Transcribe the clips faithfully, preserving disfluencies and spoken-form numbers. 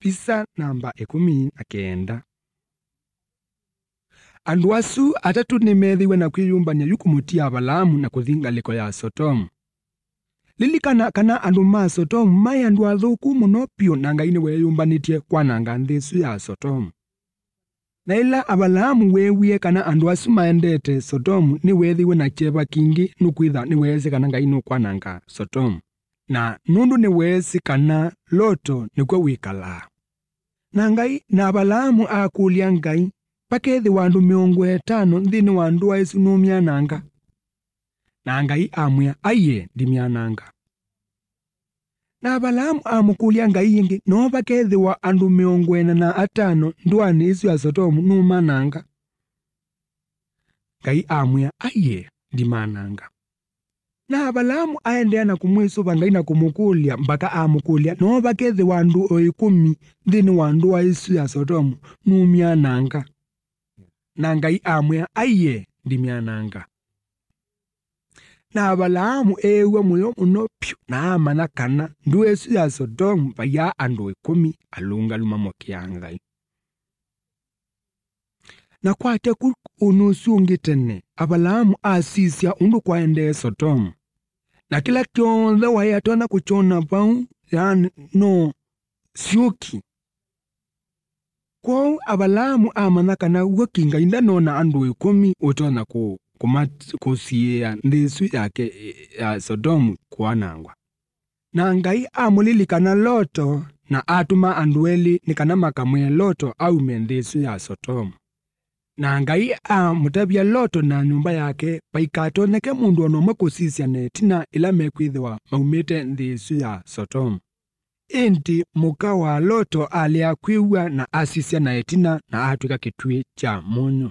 Pisa namba ekumi na kenda. Andu asu atatu nimethiwe na kwiyumbania yukumutia Balamu na kuthinga liko ya Sodomu. Lilikana kana andu ma Sodomu mai andu athuku muno pio na Ngai ni weyumbanitie kwananga nthi isu ya Sodomu. Na ila Abalamu wewie kana andu asu maendete Sodomu ni wethiwe na cheba kingi nukwitha ni wezi kana Ngai no kwananga Sodomu. Na nundu ni wezi kana Loto nikwe wikala. Na Ngai na Abalamu akulia Ngai pakethi wandu miongo etano nthini wandu wa isu numiananga. Na Ngai amwia aiye ndimiananga. Na Balamu amukulia Ngai ingi no pakethi wa andu miongo ena na atano ndwani isu ya Sodomu numananga. Ngai amwia aiye ndimananga. Na Balamu aendea na kumwisuba Ngai na kumukulia mpaka amukulia no pakethi wandu o ikumi nthini wandu wa isu ya Sodomu numiananga. Na Ngai amwia aiye ndimiananga. Na Balamu ewe muyo muno pyo na amana kana ndu esu ya Sodomu paya andu ikumi alunga lumamo kia Ngai. Na kwate ku unusungi tene Abalamu asisya undu kwaende Sodomu. Na kila kionze wayatona kuchona pau yani no syuki. Kwa Abalamu amana kana wakinga inda nona andu ikumi utona ku kusiya ndisu yake ya Sodomu kuanangwa. Na Ngai amulilikana Loto na atuma andueli nikana makamwe Loto au mendisu ya Sodomu. Na Ngai amutabia Loto na nyumba yake paikatoneke mundu onoma kusisya netina ila mekwithiwa maumite ndisu ya Sodomu. Inti muka wa Loto aliakwiwa na asisya na etina na atwika kitui cha munyo.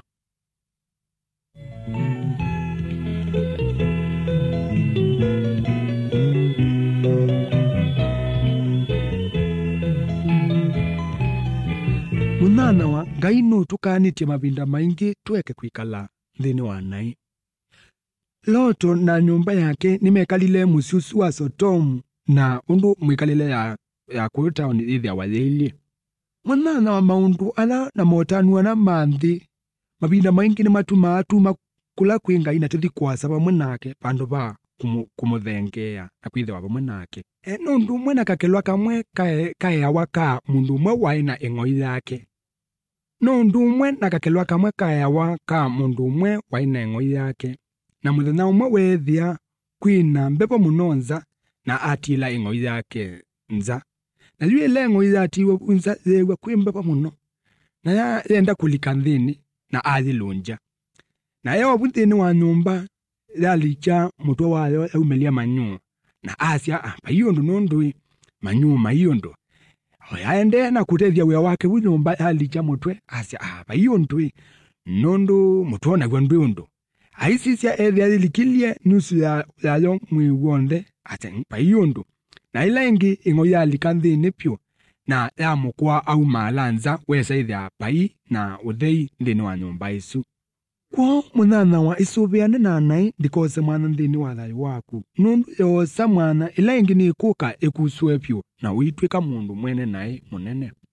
Munana wa Ngai no tukanitie mabinda maingi tuweke kwikala nthini wa nai. Loto na nyumba yake nimekalile mususu wa Sodomu na undu mwikalile ya, ya kuta ni ithi ya wathili. Munana wa maundu ala na motanua na manthi mabinda maingi ni matuma atuma kula kwi Ngai na tuthi kwasa pamwe nake pandu ba kumu, kumuthengea na kwithiwa pamwe nake. E nundu mwena kakelwa kamwe kae kae awaka mundu mwe waina eng'oi yake. Nundu umwe na kakelwa kamwe kae awaka mundu umwe waina eng'oi yake. Na muthenya umwe wethia kwina mbepo munonza na atila eng'oi yake nza. Na yue ile eng'oi yatiwe nza yewe kwi mbepo muno. Na ya yenda kulika nthini na athilunja. Na yao buthini wa nyumba yalicha mutwe wayo eumelia manyu. Na asya ah payondo nondui manyu mayondo. Oyaende na kutethia wea wake wu nyumba yalicha mutwe asya ah payondo nondo mutona gwa ndondo. Aisisya ethia likilie nusu ya yayo mwiwonde ate payondo. Na ila ingi ingo yalika nthini pyo na ya mukwa au malanza wesa ithia pai na uthei nthini wa nyumba isu. Kwa munana wa isubiane na nai ndikose mwana nthini wa thayu waku. Nundu yosa mwana ila ingi ni kuka ekusue pyo na uitwika mundu mwene nai munene.